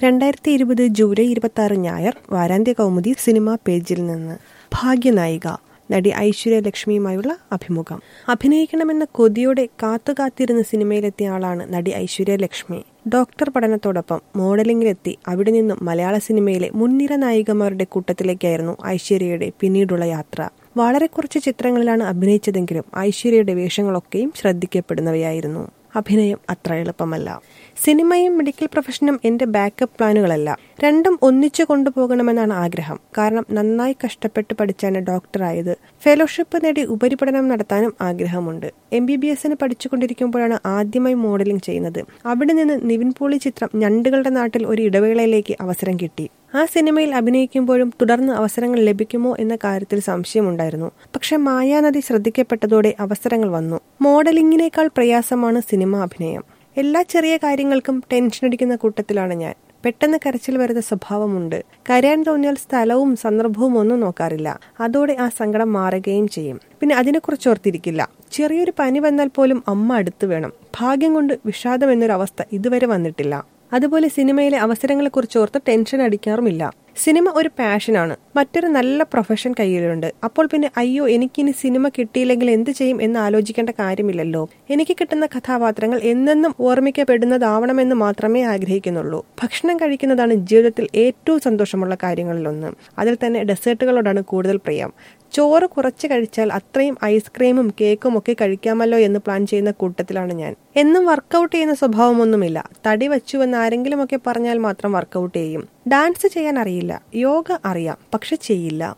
2020 July 26 ഞായർ വാരാന്ത്യ Kaumudi cinema പേജിൽ നിന്ന്. ഭാഗ്യനായിക നടി ഐശ്വര്യ ലക്ഷ്മിയുമായുള്ള അഭിമുഖം. അഭിനയിക്കണമെന്ന കൊതിയോടെ കാത്തുകാത്തിരുന്ന സിനിമയിലെത്തിയ ആളാണ് നടി ഐശ്വര്യ ലക്ഷ്മി. ഡോക്ടർ പഠനത്തോടൊപ്പം മോഡലിംഗിലെത്തി അവിടെ നിന്നും മലയാള സിനിമയിലെ മുൻനിര നായികമാരുടെ കൂട്ടത്തിലേക്കായിരുന്നു ഐശ്വര്യയുടെ പിന്നീടുള്ള യാത്ര. വളരെ കുറച്ച് ചിത്രങ്ങളിലാണ് അഭിനയിച്ചതെങ്കിലും ഐശ്വര്യയുടെ വേഷങ്ങളൊക്കെയും ശ്രദ്ധിക്കപ്പെടുന്നവയായിരുന്നു. അഭിനയം അത്ര എളുപ്പമല്ല. സിനിമയും മെഡിക്കൽ പ്രൊഫഷനും എന്റെ ബാക്കപ്പ് പ്ലാനുകളല്ല. രണ്ടും ഒന്നിച്ചു കൊണ്ടുപോകണമെന്നാണ് ആഗ്രഹം. കാരണം നന്നായി കഷ്ടപ്പെട്ട് പഠിച്ചാണ് ഡോക്ടറായത്. ഫെലോഷിപ്പ് നേടി ഉപരിപഠനം നടത്താനും ആഗ്രഹമുണ്ട്. MBBS പഠിച്ചുകൊണ്ടിരിക്കുമ്പോഴാണ് ആദ്യമായി മോഡലിംഗ് ചെയ്യുന്നത്. അവിടെ നിന്ന് നിവിൻ പോളി ചിത്രം ഞണ്ടുകളുടെ നാട്ടിൽ ഒരു ഇടവേളയിലേക്ക് അവസരം കിട്ടി. ആ സിനിമയിൽ അഭിനയിക്കുമ്പോഴും തുടർന്ന് അവസരങ്ങൾ ലഭിക്കുമോ എന്ന കാര്യത്തിൽ സംശയമുണ്ടായിരുന്നു. പക്ഷെ മായാനദി ശ്രദ്ധിക്കപ്പെട്ടതോടെ അവസരങ്ങൾ വന്നു. മോഡലിംഗിനേക്കാൾ പ്രയാസമാണ് സിനിമ അഭിനയം. എല്ലാ ചെറിയ കാര്യങ്ങൾക്കും ടെൻഷൻ അടിക്കുന്ന കൂട്ടത്തിലാണ് ഞാൻ. പെട്ടെന്ന് കരച്ചിൽ വരുന്ന സ്വഭാവമുണ്ട്. കരയാൻ തോന്നിയാൽ സ്ഥലവും സന്ദർഭവും ഒന്നും നോക്കാറില്ല. അതോടെ ആ സങ്കടം മാറുകയും ചെയ്യും. പിന്നെ അതിനെക്കുറിച്ച് ഓർത്തിരിക്കില്ല. ചെറിയൊരു പനി വന്നാൽ പോലും അമ്മ അടുത്ത് വേണം. ഭാഗ്യം കൊണ്ട് വിഷാദം എന്നൊരവസ്ഥ ഇതുവരെ വന്നിട്ടില്ല. അതുപോലെ സിനിമയിലെ അവസരങ്ങളെക്കുറിച്ച് ഓർത്ത് ടെൻഷൻ അടിക്കാറുമില്ല. സിനിമ ഒരു പാഷനാണ്. മറ്റൊരു നല്ല പ്രൊഫഷൻ കയ്യിലുണ്ട്. അപ്പോൾ പിന്നെ അയ്യോ എനിക്കിനി സിനിമ കിട്ടിയില്ലെങ്കിൽ എന്ത് ചെയ്യും എന്ന് ആലോചിക്കേണ്ട കാര്യമില്ലല്ലോ. എനിക്ക് കിട്ടുന്ന കഥാപാത്രങ്ങൾ എന്നെന്നും ഓർമ്മിക്കപ്പെടുന്നതാവണമെന്ന് മാത്രമേ ആഗ്രഹിക്കുന്നുള്ളൂ. ഭക്ഷണം കഴിക്കുന്നതാണ് ജീവിതത്തിൽ ഏറ്റവും സന്തോഷമുള്ള കാര്യങ്ങളിലൊന്ന്. അതിൽ തന്നെ ഡെസേർട്ടുകളോടാണ് കൂടുതൽ പ്രിയം. ചോറ് കുറച്ച് കഴിച്ചാൽ അത്രയും ഐസ്ക്രീമും കേക്കും ഒക്കെ കഴിക്കാമല്ലോ എന്ന് പ്ലാൻ ചെയ്യുന്ന കൂട്ടത്തിലാണ് ഞാൻ. എന്നും വർക്കൗട്ട് ചെയ്യുന്ന സ്വഭാവമൊന്നുമില്ല. തടി വച്ചുവെന്ന് ആരെങ്കിലും ഒക്കെ പറഞ്ഞാൽ മാത്രം വർക്കൗട്ട് ചെയ്യും. ഡാൻസ് ചെയ്യാൻ അറിയില്ല. യോഗ അറിയാം, പക്ഷെ ചെയ്യില്ല.